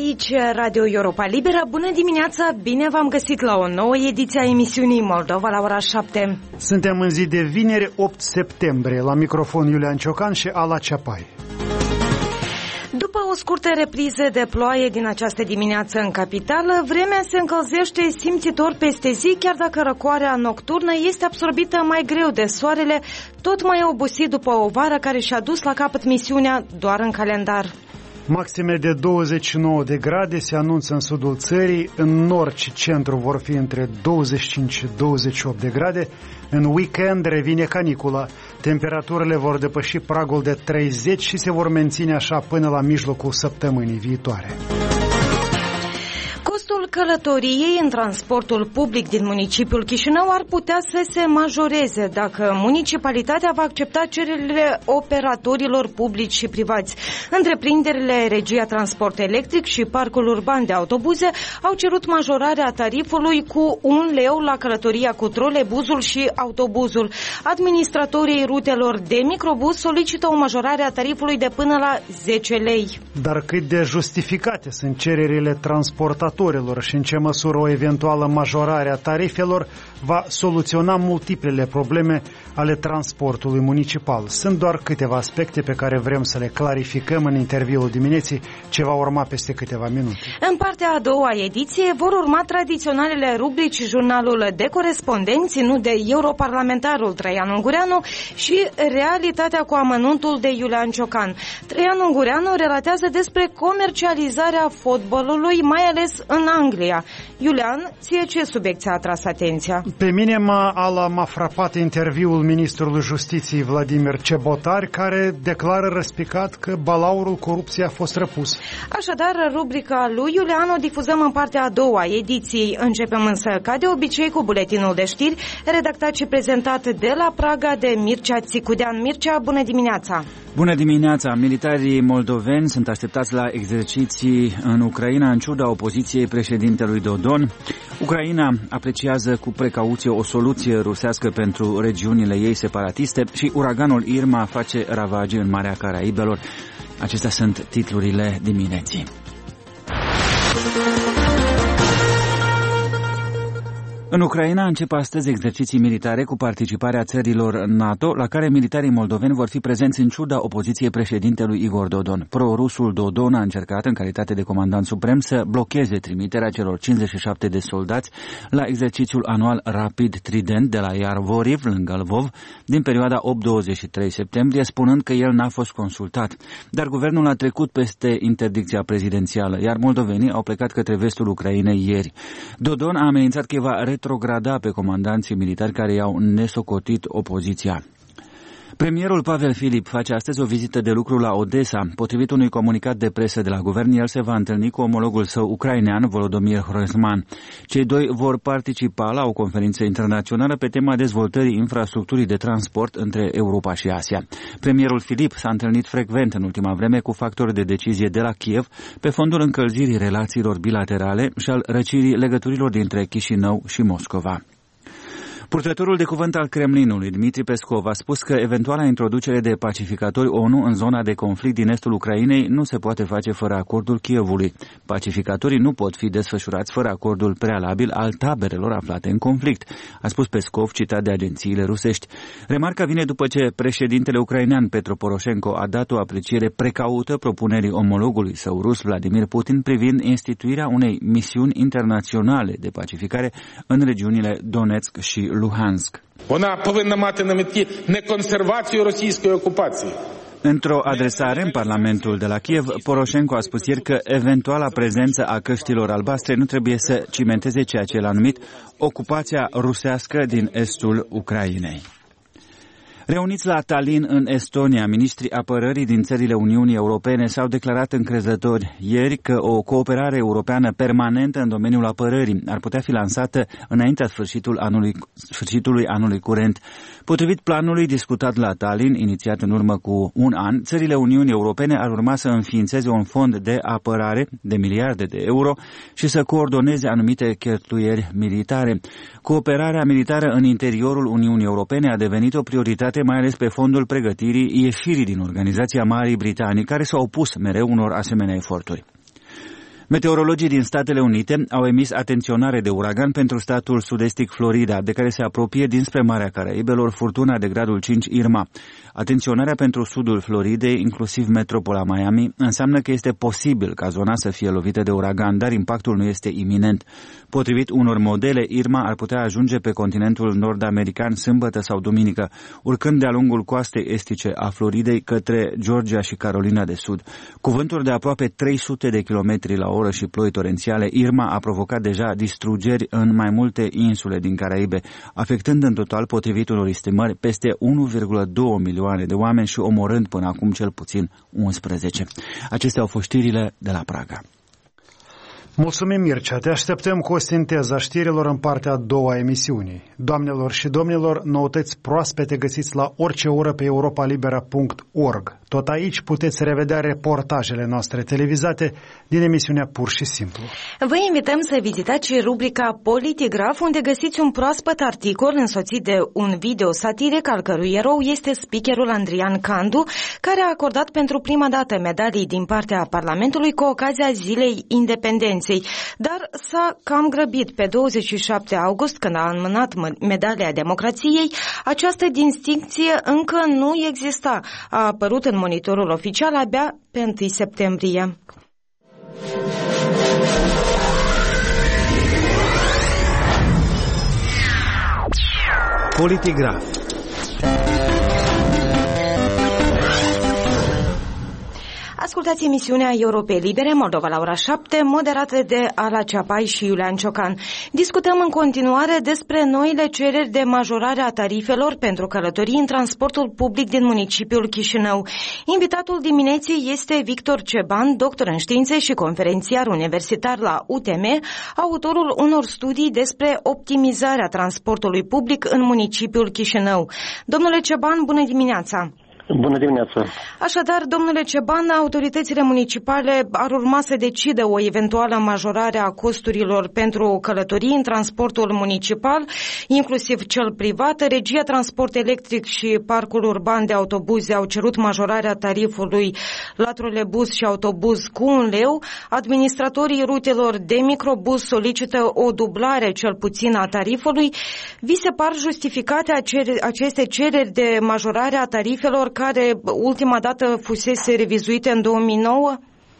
Aici Radio Europa Liberă. Bună dimineața, bine v-am găsit la o nouă ediție a emisiunii Moldova la ora 7. Suntem în zi de vineri, 8 septembrie. La microfon Iulian Ciocan și Ala Ceapai. După o scurtă repriză de ploaie din această dimineață în capitală, vremea se încălzește simțitor peste zi, chiar dacă răcoarea nocturnă este absorbită mai greu de soarele, tot mai obosit după o vară care și-a dus la capăt misiunea doar în calendar. Maxime de 29 de grade se anunță în sudul țării, în nord și centru vor fi între 25 și 28 de grade. În weekend revine canicula, temperaturile vor depăși pragul de 30 și se vor menține așa până la mijlocul săptămânii viitoare. Costul călătoriei în transportul public din municipiul Chișinău ar putea să se majoreze dacă municipalitatea va accepta cererile operatorilor publici și privați. Întreprinderile Regia Transport Electric și Parcul Urban de Autobuze au cerut majorarea tarifului cu 1 leu la călătoria cu trolebuzul și autobuzul. Administratorii rutelor de microbuz solicită o majorare a tarifului de până la 10 lei. Dar cât de justificate sunt cererile transportatorilor și în ce măsură o eventuală majorare a tarifelor va soluționa multiplele probleme ale transportului municipal. Sunt doar câteva aspecte pe care vrem să le clarificăm în interviul dimineții, ce va urma peste câteva minute. În partea a doua ediție vor urma tradiționalele rubrici Jurnalul de Corespondenți, ținut de europarlamentarul Traian Ungureanu, și Realitatea cu amănuntul de Iulian Ciocan. Traian Ungureanu relatează despre comercializarea fotbalului, mai ales în Anglia. Iulian, ție ce subiect ți-a atras atenția? Pe mine m-a frapat interviul ministrului Justiției Vladimir Cebotari, care declară răspicat că balaurul corupției a fost răpus. Așadar, rubrica lui Iulian o difuzăm în partea a doua ediției. Începem însă, ca de obicei, cu buletinul de știri, redactat și prezentat de la Praga de Mircea Țicudean. Mircea, bună dimineața! Bună dimineața! Militarii moldoveni sunt așteptați la exerciții în Ucraina în ciuda opoziției președintelui Dodon. Ucraina apreciază cu precauție o soluție rusească pentru regiunile ei separatiste și uraganul Irma face ravagii în Marea Caraibelor. Acestea sunt titlurile dimineții. În Ucraina încep astăzi exerciții militare cu participarea țărilor NATO, la care militarii moldoveni vor fi prezenți în ciuda opoziției președintelui Igor Dodon. Pro-rusul Dodon a încercat, în calitate de comandant suprem, să blocheze trimiterea celor 57 de soldați la exercițiul anual Rapid Trident de la Iarvoriv, lângă Lvov, din perioada 8-23 septembrie, spunând că el n-a fost consultat. Dar guvernul a trecut peste interdicția prezidențială, iar moldovenii au plecat către vestul Ucrainei ieri. Dodon a amenințat că va retrograda pe comandanții militari care i-au nesocotit opoziția. Premierul Pavel Filip face astăzi o vizită de lucru la Odessa. Potrivit unui comunicat de presă de la guvern, el se va întâlni cu omologul său ucrainean, Volodymyr Hrozman. Cei doi vor participa la o conferință internațională pe tema dezvoltării infrastructurii de transport între Europa și Asia. Premierul Filip s-a întâlnit frecvent în ultima vreme cu factori de decizie de la Kiev pe fondul încălzirii relațiilor bilaterale și al răcirii legăturilor dintre Chișinău și Moscova. Purtătorul de cuvânt al Kremlinului, Dmitri Peskov, a spus că eventuala introducere de pacificatori ONU în zona de conflict din estul Ucrainei nu se poate face fără acordul Kievului. Pacificatorii nu pot fi desfășurați fără acordul prealabil al taberelor aflate în conflict, a spus Peskov, citat de agențiile rusești. Remarca vine după ce președintele ucrainean Petro Poroșenko a dat o apreciere precaută propunerii omologului său rus Vladimir Putin privind instituirea unei misiuni internaționale de pacificare în regiunile Donetsk și Luhansk. Вона повинна мати на меті не консервацію російської окупації. Într-o adresare în Parlamentul de la Kiev, Poroșenko a spus ieri că eventuala prezență a căștilor albastre nu trebuie să cimenteze ceea ce el a numit ocupația rusească din estul Ucrainei. Reuniți la Tallinn, în Estonia, ministrii apărării din țările Uniunii Europene s-au declarat încrezători ieri că o cooperare europeană permanentă în domeniul apărării ar putea fi lansată înaintea sfârșitului anului curent. Potrivit planului discutat la Tallinn, inițiat în urmă cu un an, țările Uniunii Europene ar urma să înființeze un fond de apărare de miliarde de euro și să coordoneze anumite cheltuieli militare. Cooperarea militară în interiorul Uniunii Europene a devenit o prioritate, mai ales pe fondul pregătirii ieșirii din Organizația Marii Britanii, care s-a opus mereu unor asemenea eforturi. Meteorologii din Statele Unite au emis atenționare de uragan pentru statul sud-estic Florida, de care se apropie dinspre Marea Caraibelor furtuna de gradul 5 Irma. Atenționarea pentru sudul Floridei, inclusiv metropola Miami, înseamnă că este posibil ca zona să fie lovită de uragan, dar impactul nu este iminent. Potrivit unor modele, Irma ar putea ajunge pe continentul nord-american sâmbătă sau duminică, urcând de-a lungul coastei estice a Floridei către Georgia și Carolina de Sud. Cu vânturi de aproape 300 de kilometri la oră și ploi torențiale, Irma a provocat deja distrugeri în mai multe insule din Caraibe, afectând în total, potrivit unor estimări, peste 1,2 milioane de oameni și omorând până acum cel puțin 11. Acestea au fost știrile de la Praga. Mulțumim, Mircea. Te așteptăm cu o sinteză a știrilor în partea a doua a emisiunii. Doamnelor și domnilor, noutăți proaspete găsiți la orice oră pe europalibera.org. Tot aici puteți revedea reportajele noastre televizate din emisiunea Pur și Simplu. Vă invităm să vizitați și rubrica Politigraf, unde găsiți un proaspăt articol însoțit de un video satiric al cărui erou este speakerul Andrian Candu, care a acordat pentru prima dată medalii din partea Parlamentului cu ocazia Zilei Independenței. Dar s-a cam grăbit. Pe 27 august, când a înmânat medalia democrației, această distincție încă nu exista. A apărut în monitorul oficial abia pe 1 septembrie. Politigraf. Ascultați emisiunea Europei Libere, Moldova la ora 7, moderată de Ala Ceapai și Iulian Ciocan. Discutăm în continuare despre noile cereri de majorare a tarifelor pentru călătorii în transportul public din municipiul Chișinău. Invitatul dimineții este Victor Ceban, doctor în științe și conferențiar universitar la UTM, autorul unor studii despre optimizarea transportului public în municipiul Chișinău. Domnule Ceban, bună dimineața! Bună dimineața! Așadar, domnule Ceban, autoritățile municipale ar urma să decidă o eventuală majorare a costurilor pentru călătorii în transportul municipal, inclusiv cel privat. Regia Transport Electric și Parcul Urban de Autobuze au cerut majorarea tarifului la trolebuz și autobuz cu 1 leu. Administratorii rutelor de microbuz solicită o dublare cel puțin a tarifului. Vi se par justificate aceste cereri de majorare a tarifelor care ultima dată fusese revizuite în 2009?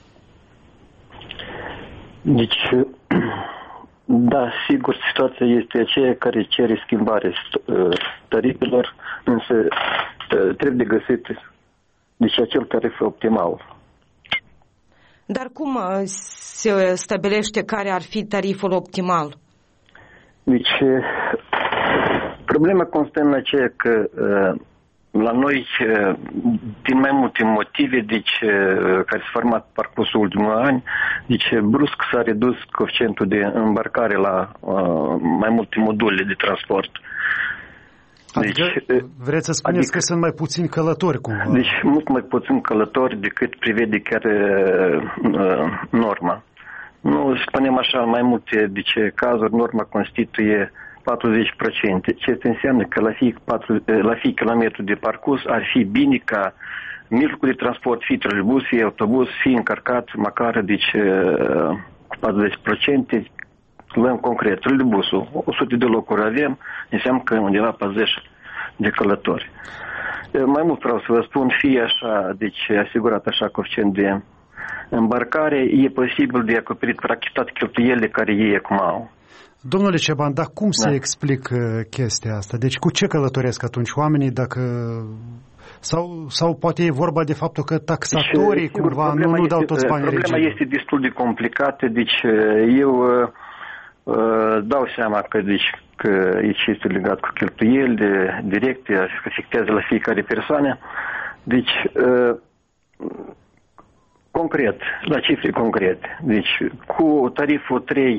Deci, da, sigur, situația este aceea care cere schimbare tarifelor, însă trebuie găsit deci acel tarif optimal. Dar cum se stabilește care ar fi tariful optimal? Deci, problema constă în aceea că la noi, din mai multe motive, deci, care s-au format parcursul ultimului ani, deci brusc s-a redus coeficientul de îmbarcare la mai multe module de transport. Adică, vreți să spuneți că sunt mai puțini călători, cumva? Deci mult mai puțini călători decât prevede chiar norma. Nu spunem așa, mai multe cazuri, norma constituie 40%. Ce înseamnă că la fi kilometru de parcurs ar fi bine ca mijlocul de transport, fie trolebuz, fie autobuz, fie încărcat măcar cu 40%. Luăm concret, trolebuzul, 100 de locuri avem, înseamnă că undeva 40 de călători. Mai mult vreau să vă spun, fie așa, deci asigurat așa coeficient de îmbarcare, e posibil de acoperit practic toate cheltuielile care ei acum au. Domnule Ceban, dar cum se explică chestia asta? Deci cu ce călătoresc atunci oamenii dacă... Sau poate e vorba de faptul că taxatorii cumva nu dau toți banii regii? Problema este destul de complicată, deci eu dau seama că aici este legat cu cheltuieli directe, afectează la fiecare persoană. Deci, concret, la cifre concrete, deci cu tariful 3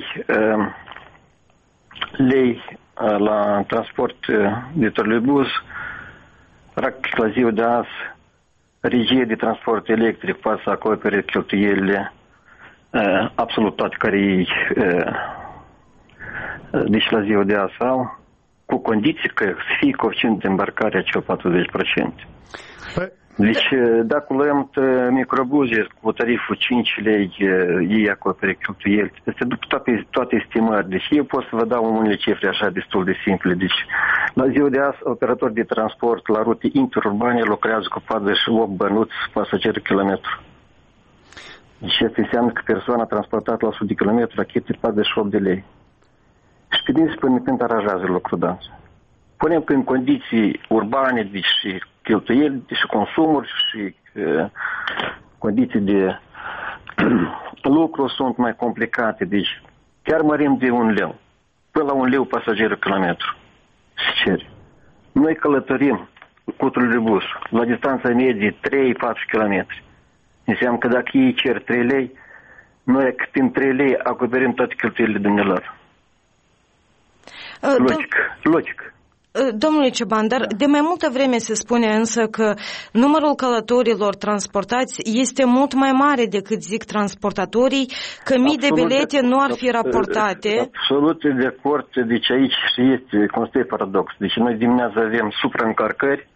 lei la transport de trolebuz, practic la ziua de azi, regia de transport electric poate să acopere cheltuielile absolut toate care ei deci la ziua de azi au, cu condiții că să fie coeficient de îmbarcare acel 40%. Deci, dacă luăm microbuze cu tariful 5 lei, ei acopere cheltuieli. Este după toate estimări. Deci, eu pot să vă dau unele cifre așa destul de simple. Deci, la ziua de azi, operatori de transport la rute interurbane lucrează cu 48 bănuți pasageri kilometru. Deci, asta înseamnă că persoana transportată la 100 de kilometri achită 48 de lei. Și pe din până când aranjează lucrul de azi. Punem că în condiții urbane, deci și cheltuieli, și consumuri, și condiții de lucru sunt mai complicate. Deci chiar mărim de 1 leu. Până la 1 leu pasagerul kilometru. Se cere. Noi călătorim cu trolebus la distanța medie 3-4 km. Înseamnă că dacă ei cer 3 lei, noi prin 3 lei acoperim toate cheltuielile dumnealor. Logic. Domnule Ciobanu, dar de mai multă vreme se spune însă că numărul călătorilor transportați este mult mai mare decât zic transportatorii, că mii de bilete nu ar fi raportate. Absolut de acord, deci aici este, constă paradox. Deci noi dimineața avem supraîncărcări,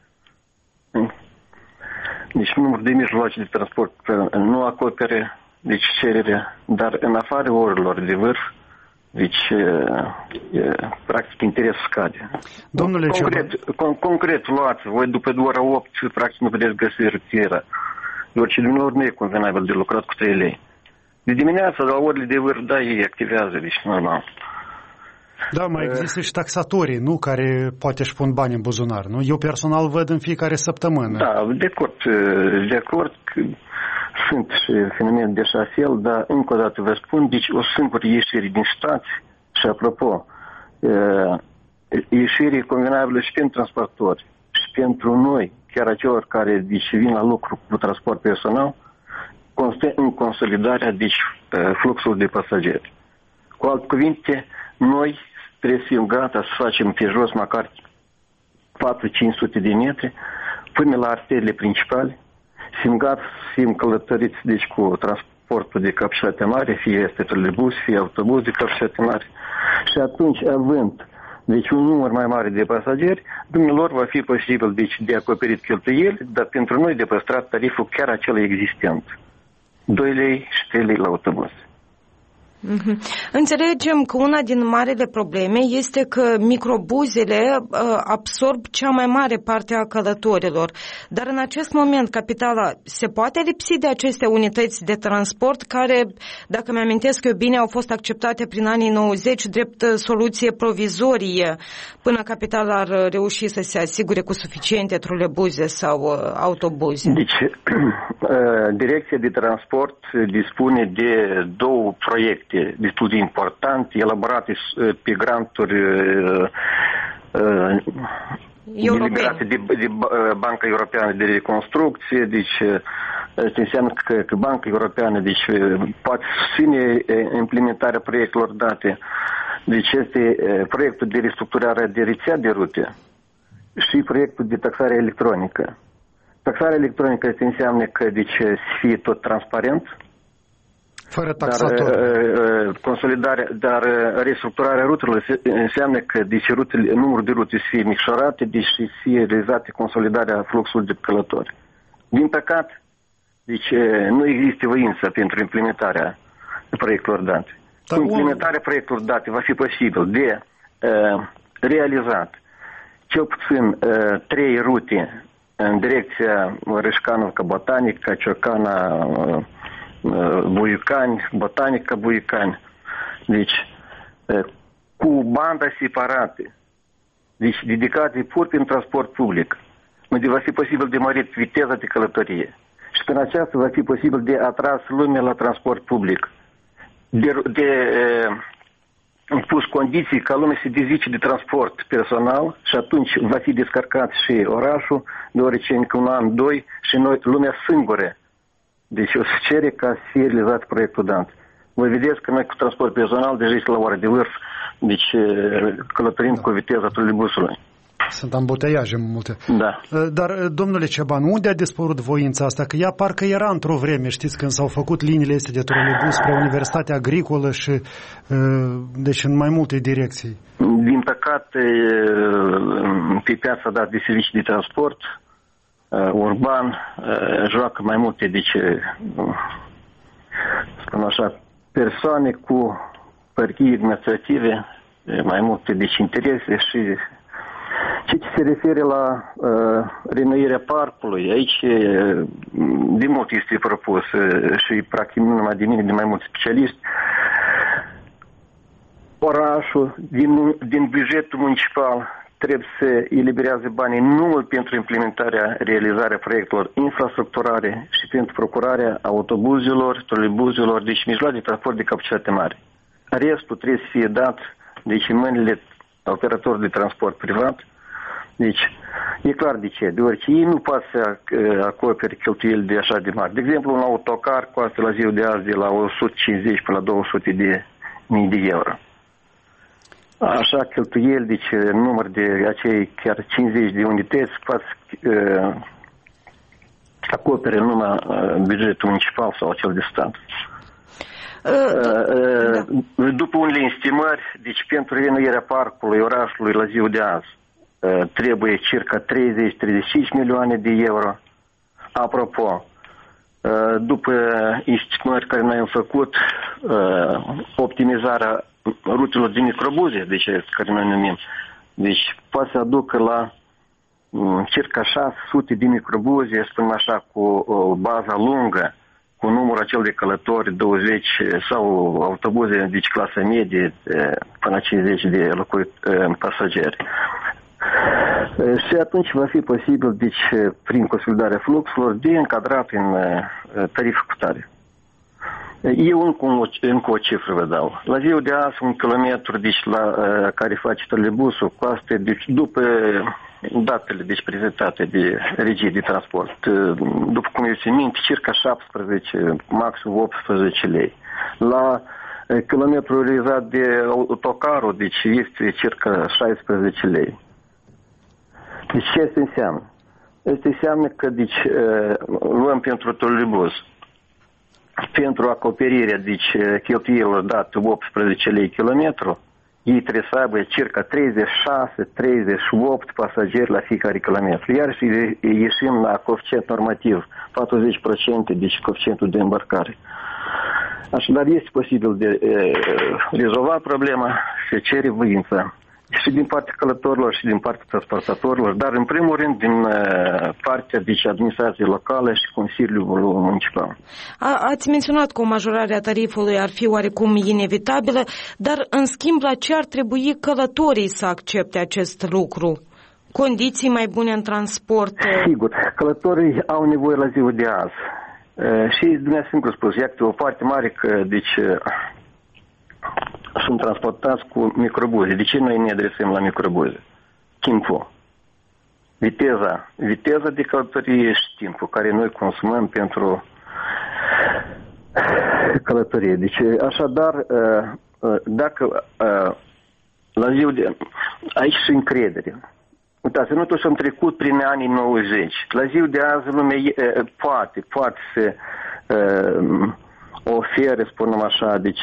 deci numărul de mijloace de transport nu acopere deci cererea, dar în afară orilor de vârf, deci, practic, interesul scade. Domnule concret, luați, voi după ora 8, practic, nu puteți găsi rutiera. Orice dumneavoastră nu e convenabil de lucrat cu 3 lei. De dimineața, la orele de vârf, da, ei activează, deci normal. Da, mai există și taxatorii, nu? Care poate își pun bani în buzunar, nu? Eu personal văd în fiecare săptămână. Da, de acord că sunt și fenomene de așa fel, dar încă o dată vă spun, deci o singură ieșire din stați și apropo, ieșire convenabilă și pentru transportatori și pentru noi, chiar acelor care deci, vin la lucru cu transport personal, constă în consolidarea deci, fluxului de pasageri. Cu alte cuvinte, noi trebuie să fim gata să facem pe jos măcar 400-500 de metri până la arteriile principale, fim gata să fim călătoriți deci, cu transportul de capacitate mare, fie este trolebus, fie autobuz de capacitate mare. Și atunci, având deci, un număr mai mare de pasageri, dumnealor va fi posibil deci, de acoperit cheltuieli, dar pentru noi de păstrat tariful chiar acela existent. 2 lei și 3 lei la autobuz. Înțelegem că una din marele probleme este că microbuzele absorb cea mai mare parte a călătorilor. Dar în acest moment capitala se poate lipsi de aceste unități de transport care, dacă mi-amintesc eu bine, au fost acceptate prin anii 90 drept soluție provizorie până capitala ar reuși să se asigure cu suficiente trolebuze sau autobuze. Deci, Direcția de Transport dispune de 2 proiecte destul de importante, elaborate pe granturi eliberate de Banca Europeană de Reconstrucție, deci asta înseamnă că Banca Europeană deci, poate susține implementarea proiectelor date. Deci este proiectul de restructurare de rețea de rute și proiectul de taxare electronică. Taxarea electronică este înseamnă că deci, să fie tot transparent, fără taxator. Dar restructurarea rutelor înseamnă că deci, numărul de rute să fie micșorate, deci să fie realizate consolidarea fluxului de călători. Din păcate, deci, nu există voință pentru implementarea proiectelor date. Cu implementarea proiectelor date va fi posibil de realizat cel puțin 3 rute în direcția Râșcanovca Botanică, Ciocana Buicani, Botanica Buicani. Deci, cu banda separată, deci dedicate pur prin transport public, unde va fi posibil de mărit viteza de călătorie. Și prin aceasta va fi posibil de atras lumea la transport public. De pus condiții ca lumea să dezice de transport personal și atunci va fi descărcat și orașul, deoarece încă 1 an, 2 și noi, lumea singură. Deci o să cere ca să fie realizat proiectul DANT. Voi vedeți că noi cu transport personal deja este la ora de vârf, deci călătorim cu viteza trolebusului. Sunt ambuteiaje multe. Da. Dar, domnule Ciobanu, unde a dispărut voința asta? Că ea parcă era într-o vreme, știți, când s-au făcut liniile astea de trolebus spre Universitatea Agricolă și deci în mai multe direcții. Din păcate, pe piața de servicii de transport, urban joacă mai multe, deci, spun așa, persoane cu părghii administrative, mai multe, deci, interese și ce se referă la renoirea parcului, aici de mult este propus și practic nu numai de mine, de mai mulți specialiști, orașul din bugetul municipal trebuie să eliberează banii numai pentru implementarea, realizarea proiectelor infrastructurale și pentru procurarea autobuzelor, troleibuzelor, deci mijloace de transport de capacitate mare. Restul trebuie să fie dat, deci, în mâinile operatorului de transport privat. Deci, e clar de ce. Deoarece ei nu pot să acopere cheltuieli de așa de mari. De exemplu, un autocar costă la ziua de azi de la 150 până la 200 de mii de euro. Așa cheltuieli, deci număr de acei chiar 50 de unități pot să acopere numai bugetul municipal sau cel de stat. După unele estimări, deci pentru renoirea parcului orașului la ziua de azi trebuie circa 30-35 milioane de euro. Apropo, după estimări care noi am făcut, optimizarea rutelor de microbuze, deci care noi numim, deci poate să aducă la circa 600 de microbuze, spunem așa, cu o bază lungă, cu numărul acel de călători 20 sau autobuze, deci clasă medie până la 50 de pasageri. Și atunci va fi posibil, deci, prin consolidarea fluxurilor, de încadrat în tarife cu tare. Eu încă o cifră vă dau. La ziua de azi, un kilometru, deci, care face troleibusul, costă, deci, după datele, deci, prezentate de regie de transport, după cum eu țin minte, circa 17, maxim 18 lei. La kilometru realizat de autocarul, deci, este circa 16 lei. Deci ce asta înseamnă? Asta înseamnă că, deci, luăm pentru troleibuz, pentru acoperirea, deci, cheltuielor date 18 lei kilometru, ei trebuie să aibă circa 36-38 pasageri la fiecare kilometru. Iar și ieșim la coeficient normativ, 40%, deci coeficientul de îmbarcare. Așadar, este posibil de rezolva problema, se cere voința. Și din partea călătorilor și din partea transportatorilor, dar în primul rând din partea, deci, administrației locale și Consiliul Municipal. Ați menționat că o majorare a tarifului ar fi oarecum inevitabilă, dar în schimb la ce ar trebui călătorii să accepte acest lucru? Condiții mai bune în transport? Sigur, călătorii au nevoie la ziua de azi. Și dumneavoastră spus, iată o parte mare că, deci, sunt transportați cu microbuze. De ce noi ne adresăm la microbuze? Timpul. Viteza de călătorie și timpul care noi consumăm pentru călătorie. Deci, așadar, dacă la ziua de... Aici și încredere. Uitați, noi toți am trecut prin anii 90. La ziua de azi lumea poate să ofere, spunem așa, deci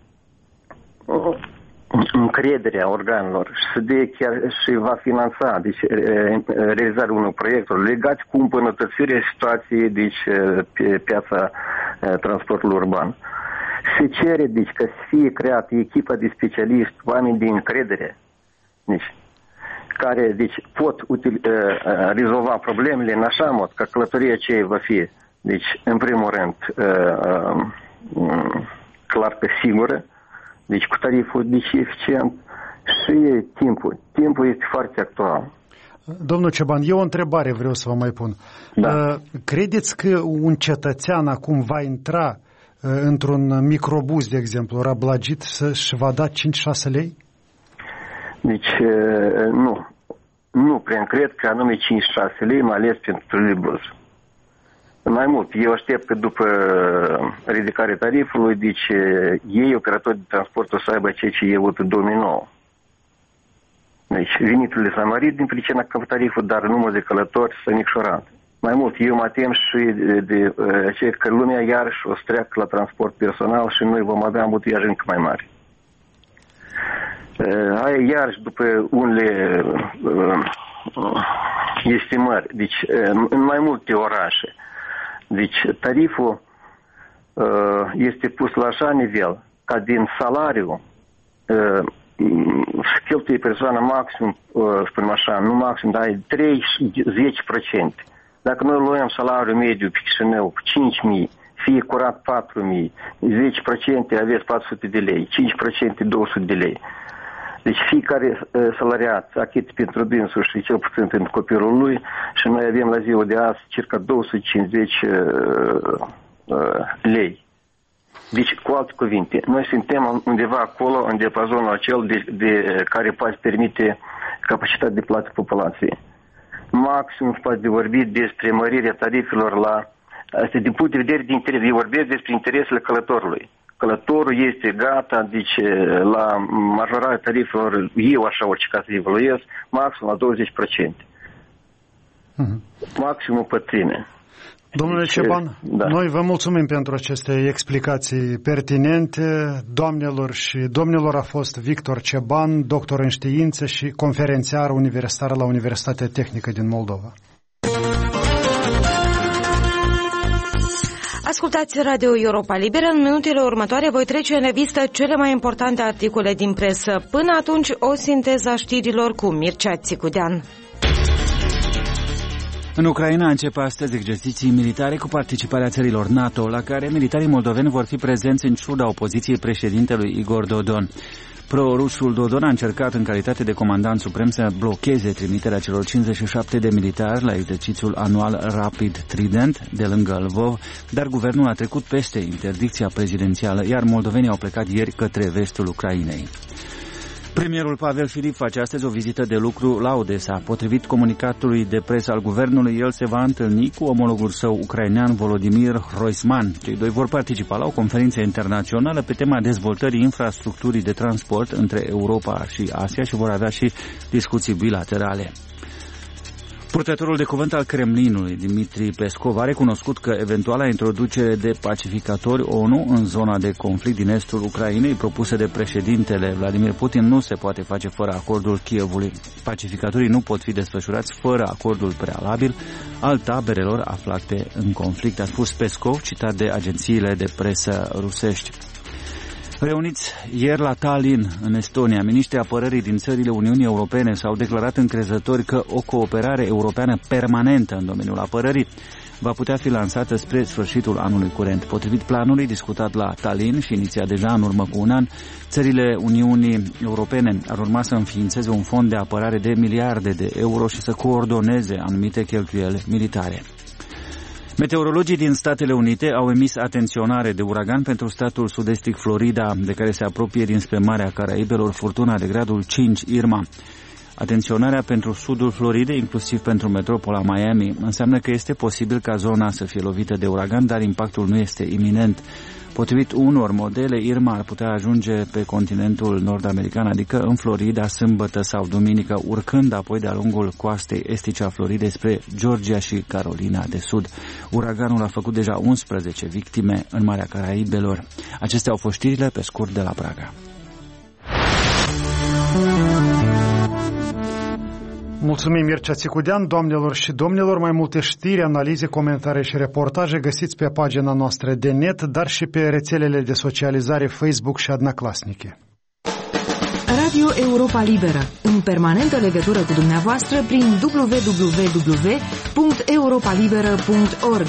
încrederea organelor și să dea chiar și va finanța, deci, realizarea unor proiecte legate cu îmbunătățirea situației, deci, pe piața transportului urban. Se cere, deci, că să fie creată echipa de specialiști, oameni de încredere, deci, care, deci, pot rezolva problemele în așa mod că călătoria aceea va fi, deci, în primul rând, clar că sigură, deci cu tariful deci eficient și timpul. Timpul este foarte actual. Domnul Cioban, eu o întrebare vreau să vă mai pun. Da. Credeți că un cetățean acum va intra într-un microbuz, de exemplu, rablagit, și va da 5-6 lei? Deci, nu. Nu prea cred că anume 5-6 lei, mai ales pentru troleibuz. Mai mult, eu aștept că după ridicarea tarifului, deci ei, operatorii de transport, o să aibă ceea ce e avut în 2009. Deci veniturile s-au mărit din pricina că tariful, dar numărul de călători s-a micșorat. Mai mult, eu mă tem și de că lumea iarăși o să treacă la transport personal și noi vom avea ambuteiaje încă mai mari. Aia iarăși după unele estimări, deci în mai multe orașe. Deci tariful este pus la așa nivel ca din salariu cheltuie persoana maxim, spunem așa, nu maxim, dar 3-10%. Dacă noi luăm salariul mediu pe Chișinău 5.000, fie curat 4.000, 10% aveți 400 de lei, 5% 200 de lei. Deci fiecare salariat achită pentru dânsul și cel puțin pentru copilul lui și noi avem la ziua de azi circa 250 lei. Deci, cu alte cuvinte, noi suntem undeva acolo, în diapazonul acel de care poate permite capacitatea de plată populației. Maxim poate de vorbi despre mărirea tarifelor la... Asta din punct de vedere de interes, eu vorbesc despre interesele călătorului. Călătorul este gata, deci la majorarea tarifelor, eu așa orice ca să evaluez, maxim la 20%. Maximul pătrime. Domnule Ceban, noi vă mulțumim pentru aceste explicații pertinente. Doamnelor și domnilor, a fost Victor Ceban, doctor în științe și conferențiar universitar la Universitatea Tehnică din Moldova. Ascultați Radio Europa Liberă. În minutele următoare voi trece în revistă cele mai importante articole din presă. Până atunci, o sinteză a știrilor cu Mircea Țicudean. În Ucraina începe astăzi exerciții militare cu participarea țărilor NATO, la care militarii moldoveni vor fi prezenți în ciuda opoziției președintelui Igor Dodon. Pro-rusul Dodon a încercat în calitate de comandant suprem să blocheze trimiterea celor 57 de militari la exercițiul anual Rapid Trident de lângă Lvov, dar guvernul a trecut peste interdicția prezidențială, iar moldovenii au plecat ieri către vestul Ucrainei. Premierul Pavel Filip face astăzi o vizită de lucru la Odessa. Potrivit comunicatului de presă al guvernului, el se va întâlni cu omologul său ucrainean Volodymyr Hroisman. Cei doi vor participa la o conferință internațională pe tema dezvoltării infrastructurii de transport între Europa și Asia și vor avea și discuții bilaterale. Purtătorul de cuvânt al Kremlinului, Dmitri Peskov, a recunoscut că eventuala introducere de pacificatori ONU în zona de conflict din estul Ucrainei propusă de președintele Vladimir Putin nu se poate face fără acordul Kievului. Pacificatorii nu pot fi desfășurați fără acordul prealabil al taberelor aflate în conflict, a spus Peskov, citat de agențiile de presă rusești. Reuniți ieri la Tallinn, în Estonia, miniștrii apărării din țările Uniunii Europene s-au declarat încrezători că o cooperare europeană permanentă în domeniul apărării va putea fi lansată spre sfârșitul anului curent. Potrivit planului discutat la Tallinn și inițiat deja în urmă cu un an, țările Uniunii Europene ar urma să înființeze un fond de apărare de miliarde de euro și să coordoneze anumite cheltuieli militare. Meteorologii din Statele Unite au emis atenționare de uragan pentru statul sud-estic Florida, de care se apropie dinspre Marea Caraibelor furtuna de gradul 5 Irma. Atenționarea pentru sudul Floridei, inclusiv pentru metropola Miami, înseamnă că este posibil ca zona să fie lovită de uragan, dar impactul nu este iminent. Potrivit unor modele, Irma ar putea ajunge pe continentul nord-american, adică în Florida, sâmbătă sau duminică, urcând apoi de-a lungul coastei estice a Floridei spre Georgia și Carolina de Sud. Uraganul a făcut deja 11 victime în Marea Caraibelor. Acestea au fost știrile pe scurt de la Praga. Mulțumim, Mircea Țicudean. Doamnelor și domnilor, mai multe știri, analize, comentarii și reportaje găsiți pe pagina noastră de net, dar și pe rețelele de socializare Facebook și Одноклассники. Radio Europa Liberă, în permanentă legătură cu dumneavoastră prin www.europalibera.org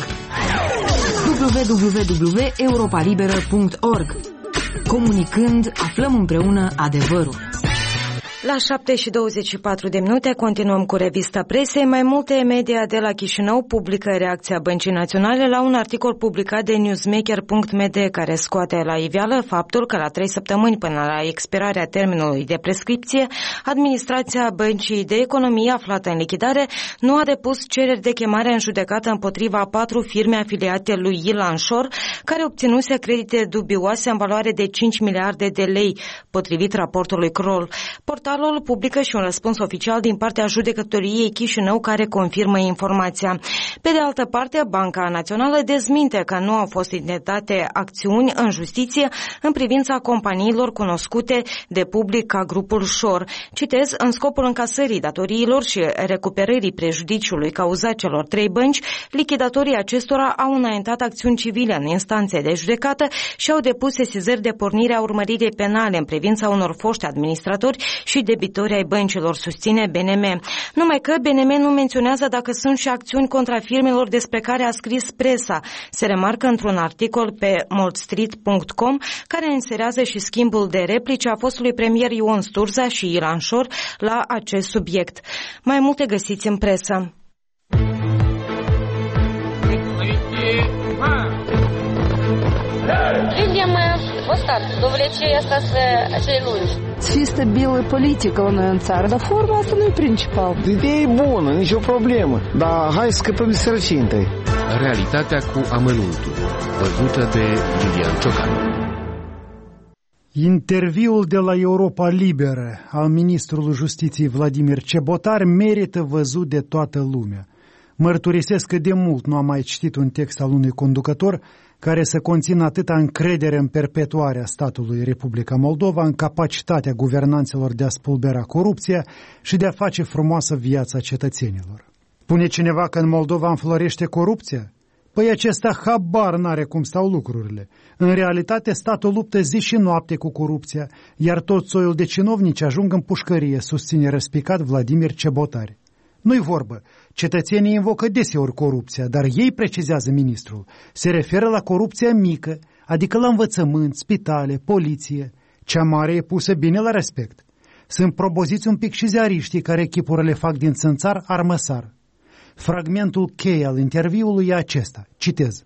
www.europalibera.org. Comunicând, aflăm împreună adevărul. La 7:24 continuăm cu revista presei. Mai multe media de la Chișinău publică reacția Băncii Naționale la un articol publicat de newsmaker.md care scoate la iveală faptul că la 3 săptămâni până la expirarea termenului de prescripție, administrația Băncii de Economie aflată în lichidare nu a depus cereri de chemare în judecată împotriva 4 firme afiliate lui Ilan Șor, care obținuse credite dubioase în valoare de 5 miliarde de lei, potrivit raportului Kroll. Portalul ALOL publică și un răspuns oficial din partea Judecătoriei Chișinău care confirmă informația. Pe de altă parte, Banca Națională dezminte că nu au fost intentate acțiuni în justiție în privința companiilor cunoscute de public ca grupul Șor. Citez, în scopul încasării datoriilor și recuperării prejudiciului cauzat celor 3 bănci, lichidatorii acestora au înaintat acțiuni civile în instanțe de judecată și au depus sesizări de pornire a urmăririi penale în privința unor foști administratori și debitori ai băncilor, susține BNM. Numai că BNM nu menționează dacă sunt și acțiuni contra firmelor despre care a scris presa. Se remarcă într-un articol pe moldstreet.com care inserează și schimbul de replici a fostului premier Ion Sturza și Ilan Șor la acest subiect. Mai multe găsiți în presă. Людям вот так, до влечения остаться lungi. Фиста белая политика în țară, dar forma asta nu e principal. Ideea e bună, nicio problemă, dar hai să scăpăm de sărăcie întâi. Realitatea cu amănuntul, văzută de Iulian Ciocan. Interviul de la Europa Liberă al ministrului Justiției Vladimir Cebotar merită văzut de toată lumea. Mărturisesc că de mult nu am mai citit un text al unui conducător care să conțină atâta încredere în perpetuarea statului Republica Moldova, în capacitatea guvernanților de a spulbera corupția și de a face frumoasă viața cetățenilor. Spune cineva că în Moldova înflorește corupția? Păi acesta habar n-are cum stau lucrurile. În realitate, statul luptă zi și noapte cu corupția, iar tot soiul de cinovnici ajung în pușcărie, susține răspicat Vladimir Cebotar. Nu-i vorbă, cetățenii invocă deseori corupția, dar ei, precizează ministrul, se referă la corupția mică, adică la învățământ, spitale, poliție. Cea mare e pusă bine la respect. Sunt propoziți un pic și ziariștii care echipurile fac din țânțar armăsar. Fragmentul cheie al interviului e acesta, citez.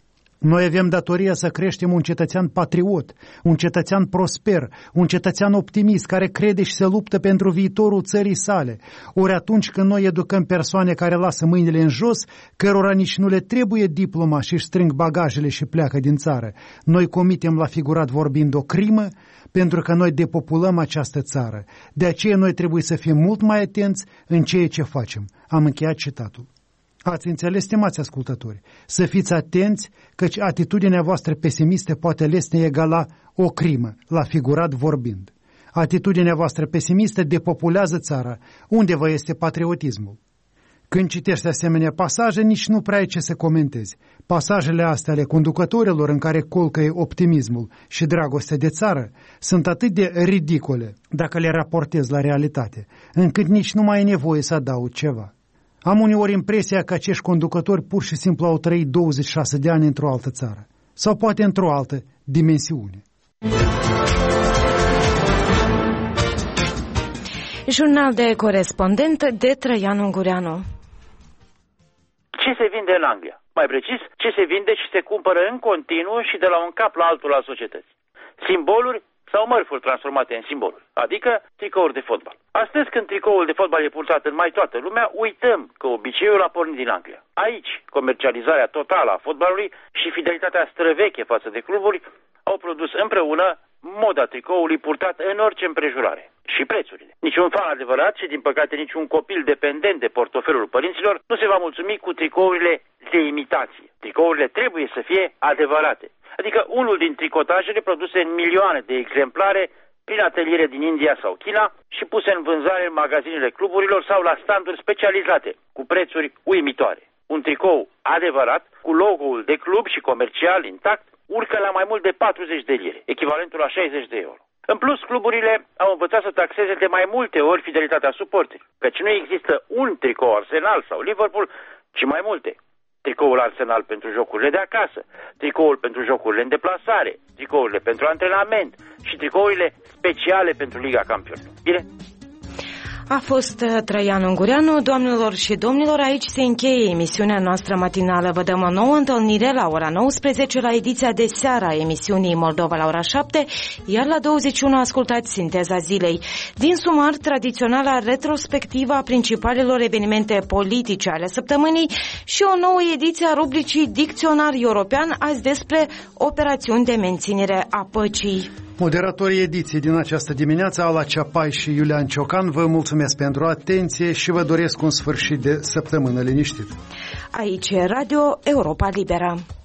Noi avem datoria să creștem un cetățean patriot, un cetățean prosper, un cetățean optimist care crede și se luptă pentru viitorul țării sale. Ori atunci când noi educăm persoane care lasă mâinile în jos, cărora nici nu le trebuie diploma și își strâng bagajele și pleacă din țară, noi comitem la figurat vorbind o crimă, pentru că noi depopulăm această țară. De aceea noi trebuie să fim mult mai atenți în ceea ce facem. Am încheiat citatul. Ați înțeles, stimați ascultători, să fiți atenți căci atitudinea voastră pesimistă poate lesne egala o crimă, la figurat vorbind. Atitudinea voastră pesimistă depopulează țara. Unde vă este patriotismul? Când citești asemenea pasaje, nici nu prea ai ce să comentezi. Pasajele astea ale conducătorilor în care colcăie optimismul și dragostea de țară sunt atât de ridicole, dacă le raportezi la realitate, încât nici nu mai e nevoie să adaug ceva. Am uneori impresia că acești conducători pur și simplu au trăit 26 de ani într-o altă țară, sau poate într-o altă dimensiune. Jurnal de corespondent de Traian Ungureanu. Ce se vinde în Anglia? Mai precis, ce se vinde și se cumpără în continuu și de la un cap la altul al societății? Simboluri sau mărfuri transformate în simboluri, adică tricouri de fotbal. Astăzi, când tricoul de fotbal e purtat în mai toată lumea, uităm că obiceiul a pornit din Anglia. Aici, comercializarea totală a fotbalului și fidelitatea străveche față de cluburi au produs împreună moda tricoului purtat în orice împrejurare și prețurile. Niciun fan adevărat și, din păcate, niciun copil dependent de portofelul părinților nu se va mulțumi cu tricourile de imitație. Tricourile trebuie să fie adevărate. Adică unul din tricotajele produse în milioane de exemplare prin ateliere din India sau China și puse în vânzare în magazinele cluburilor sau la standuri specializate, cu prețuri uimitoare. Un tricou adevărat, cu logo-ul de club și comercial intact, urcă la mai mult de 40 de lire, echivalentul la 60 de euro. În plus, cluburile au învățat să taxeze de mai multe ori fidelitatea suporterilor, căci nu există un tricou Arsenal sau Liverpool, ci mai multe. Tricoul Arsenal pentru jocurile de acasă, tricoul pentru jocurile în deplasare, tricourile pentru antrenament și tricourile speciale pentru Liga Campionilor. Bine? A fost Traian Ungureanu. Doamnelor și domnilor, aici se încheie emisiunea noastră matinală. Vă dăm o nouă întâlnire la ora 19 la ediția de seară a emisiunii Moldova la ora 7, iar la 21 ascultați Sinteza Zilei. Din sumar, tradiționala retrospectivă a principalelor evenimente politice ale săptămânii și o nouă ediție a rubricii Dicționar European, azi despre operațiuni de menținere a păcii. Moderatorii ediției din această dimineață, Ala Ceapai și Iulian Ciocan, vă mulțumesc pentru atenție și vă doresc un sfârșit de săptămână liniștit. Aici e Radio Europa Liberă.